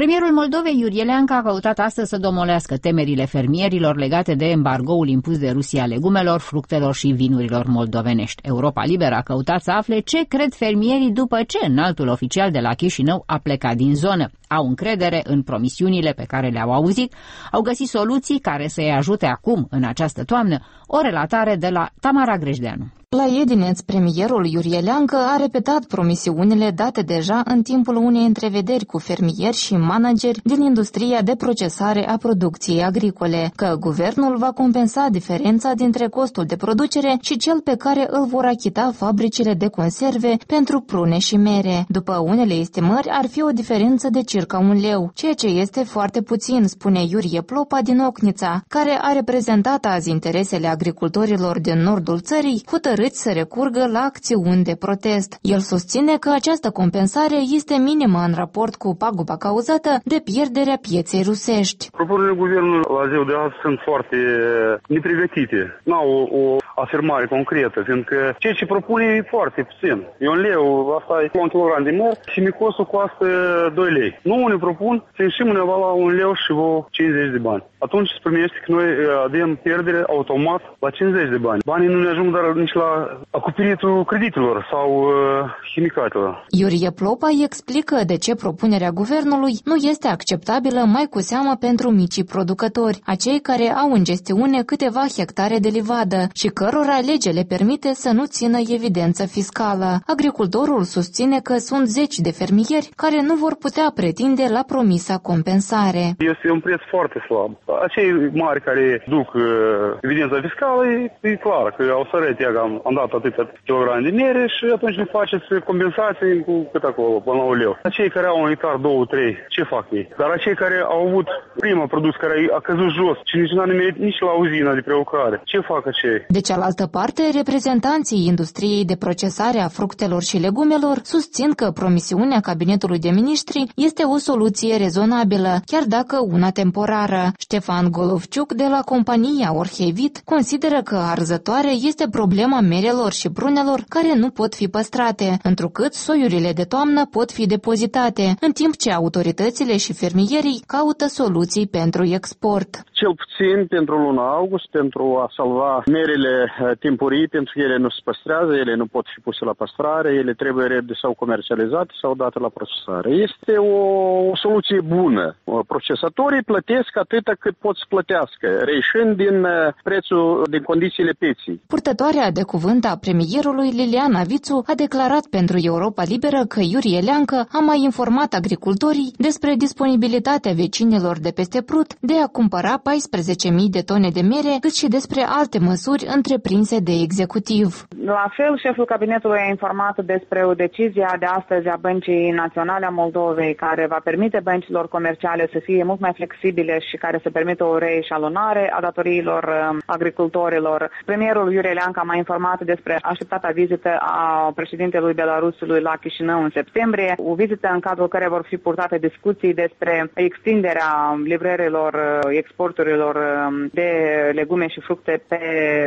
Premierul Moldovei, Iurie Leancă, a căutat astăzi să domolească temerile fermierilor legate de embargoul impus de Rusia legumelor, fructelor și vinurilor moldovenești. Europa Liberă a căutat să afle ce cred fermierii după ce înaltul oficial de la Chișinău a plecat din zonă. Au încredere în promisiunile pe care le-au auzit, au găsit soluții care să-i ajute acum, în această toamnă. O relatare de la Tamara Grejdeanu. La Edineț, premierul Iurie Leancă a repetat promisiunile date deja în timpul unei întrevederi cu fermieri și manageri din industria de procesare a producției agricole, că guvernul va compensa diferența dintre costul de producere și cel pe care îl vor achita fabricile de conserve pentru prune și mere. După unele estimări, ar fi o diferență de circa 1 leu, ceea ce este foarte puțin, spune Iurie Plopa din Ocnița, care a reprezentat azi interesele agricultorilor din nordul țării, hotărâți să recurgă la acțiuni de protest. El susține că această compensare este minimă în raport cu paguba cauzată de pierderea pieței rusești. Propunerile guvernului la ziua de azi sunt foarte nepregătite. N-au o afirmare concretă, fiindcă ceea ce propune e foarte puțin. E 1 leu, asta e 1 kg de măr și micosul costă 2 lei. Nu unii propun să ieșim undeva la 1 leu și 50 de bani. Atunci se primește că noi avem pierdere automat la 50 de bani. Banii nu ne ajung dar nici la acoperitul creditelor sau chimicatelor. Iurie Plopa îi explică de ce propunerea guvernului nu este acceptabilă mai cu seamă pentru micii producători, acei care au în gestiune câteva hectare de livadă și cărora legea le permite să nu țină evidență fiscală. Agricultorul susține că sunt 10 de fermieri care nu vor putea pretinde la promisa compensare. Este un preț foarte slab. Acei mari care duc evidența fiscală, e clar că au să arăte că am dat atâția kilograme de mere și atunci ne faceți compensații cu cât acolo, până la 1 leu. Acei care au 1 hectar, 2, 3, ce fac ei? Dar acei care au avut prima produs care a căzut jos și nici n-a nimerit nici la uzina de prelucrare, ce fac acei? De cealaltă parte, reprezentanții industriei de procesare a fructelor și legumelor susțin că promisiunea Cabinetului de Miniștri este o soluție rezonabilă, chiar dacă una temporară. Ștefan Golovciuc de la compania Orhevit consideră că arzătoare este problema merelor și prunelor care nu pot fi păstrate, întrucât soiurile de toamnă pot fi depozitate, în timp ce autoritățile și fermierii caută soluții pentru export. Cel puțin pentru luna august, pentru a salva merele timpurii, pentru că ele nu se păstrează, ele nu pot fi puse la păstrare, ele trebuie repede sau comercializate sau date la procesare. Este o soluție bună. Procesatorii plătesc atâta cât pot să plătească, reieșind din prețul, din condițiile pieței. Purtătoarea de cuvânt a premierului Liliana Vițu a declarat pentru Europa Liberă că Iurie Leancă a mai informat agricultorii despre disponibilitatea vecinilor de peste Prut de a cumpăra 14.000 de tone de mere, cât și despre alte măsuri întreprinse de executiv. La fel, șeful cabinetului a informat despre o decizie de astăzi a Băncii Naționale a Moldovei, care va permite băncilor comerciale să fie mult mai flexibile și care să permită o reeșalonare a datoriilor agricultorilor. Premierul Iurie Leancă a mai informat despre așteptata vizită a președintelui Belarusului la Chișinău în septembrie, o vizită în cadrul care vor fi purtate discuții despre extinderea livrărilor, exporturilor de legume și fructe pe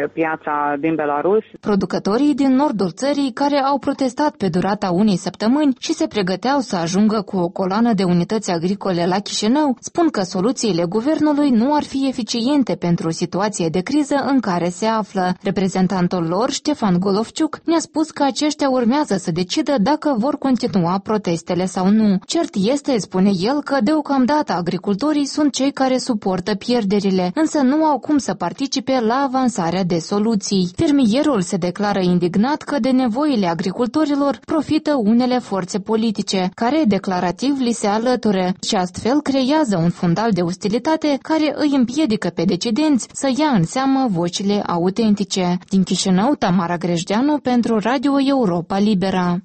piața din Belarus. Producătorii din nordul țării care au protestat pe durata unei săptămâni și se pregăteau să ajungă cu o coloană de unități agricole la Chișinău, spun că soluțiile guvernului nu ar fi eficiente pentru situație de criză în care se află. Reprezentantul lor, Ștefan Golovciuc, ne-a spus că aceștia urmează să decidă dacă vor continua protestele sau nu. Cert este, spune el, că deocamdată agricultorii sunt cei care suportă pierderile, însă nu au cum să participe la avansarea de soluții. Fermierul se declară indignat că de nevoile agricultorilor profită unele forțe politice, care declarativ li se alătură și astfel creează un fundal de ostilitate care îi împiedică pe decidenți să ia în seamă vocile autentice. Din Chișinău, Tamara Grejdeanu pentru Radio Europa Liberă.